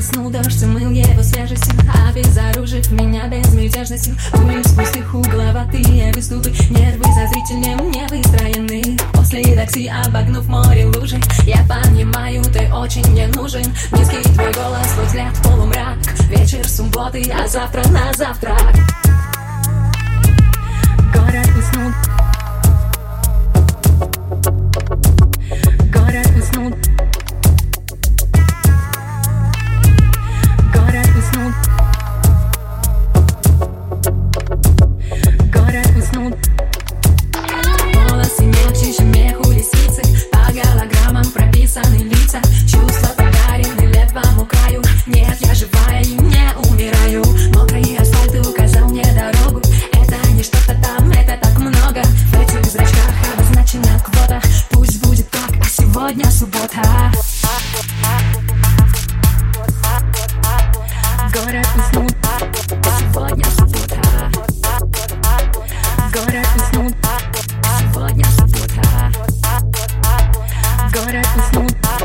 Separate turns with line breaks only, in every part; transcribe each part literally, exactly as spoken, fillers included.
уснул дождь, умыл его свежестью, обезоружив меня безмятежностью. Улиц пустых, угловатые выступы, нервы зазрительным не выстроены. После такси, обогнув море лужи, я понимаю, ты очень мне нужен. Низкий твой голос, твой взгляд, полумрак. Вечер субботы, а завтра на завтрак. Город уснул. Город уснул. Город уснул. Город уснул. Волосы мелче, чем мех у лисицы. По голограммам прописаны лица. Чувства подарены левому краю. Нет, я живая и не умираю. Мокрый асфальт указал мне дорогу. Это не что-то там, это так много. В этих зрачках обозначена квота. Пусть будет так, а сегодня суббота. Город уснул. Сегодня суббота. Город уснул. Сегодня суббота. Город уснул.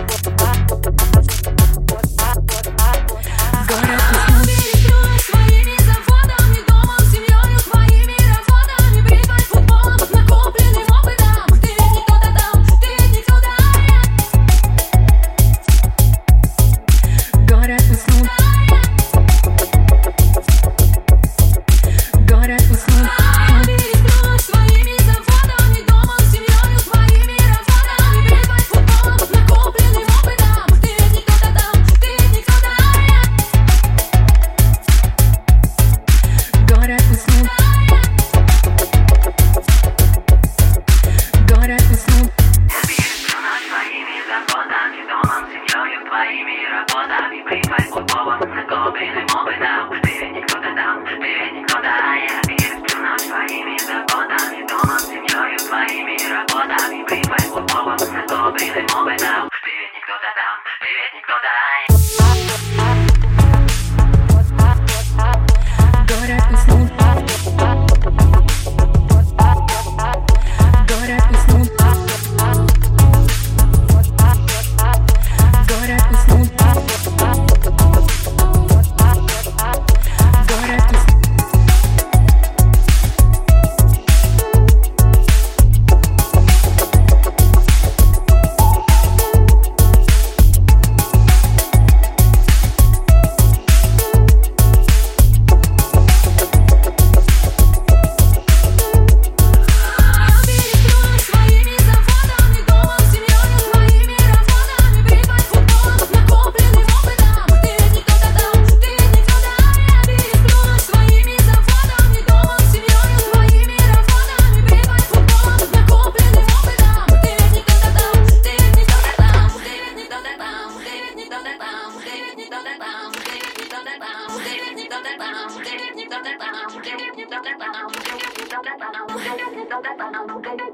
Город уснул. Перекрой своими заводами, домом, семьёю, твоими работами. Бритвой, футболом, накопленным опытом. Ты ведь не кто-то там, ты ведь не кто-то. Город уснул. Город уснул. Перекрой своими заводами, домом, семьёю, твоими работами. Бритвой, футболом, накопленным опытом. Ты ведь не кто-то там, ты ведь не кто-то. Город уснул. Город уснул.
Своими заботами, домом, семьёю, твоими работами. Бритвой, футболом, накопленным опытом. Ты ведь не кто-то там, ты ведь не кто-то. Я пересплю ночь своими заботами, домом, семьёю, твоими работами. Бритвой, футболом, накопленным опытом. Ты ведь не кто-то там, ты ведь не кто-то.
Город уснул. Город уснул. Город уснул. Город уснул. Перекрой своими заводами, домом, семьёю, твоими работами. Бритвой, футболом, накопленным опытом. Ты ведь не кто-то там, ты ведь не кто-то. Перекрой своими заводами, домом, семьёю, твоими работами. Бритвой, футболом, накопленным опытом. Ты ведь не кто-то там, ты ведь не кто-то там. Ты ведь не кто-то там, ты ведь не кто-то там. Ты ведь не кто-то там, ты ведь не кто-то там. Ты ведь не кто-то там, ты ведь не кто-то там. Ты ведь не кто-то там, ты ведь не кто-то там. Ты ведь не кто-то там, ты ведь не кто-то там.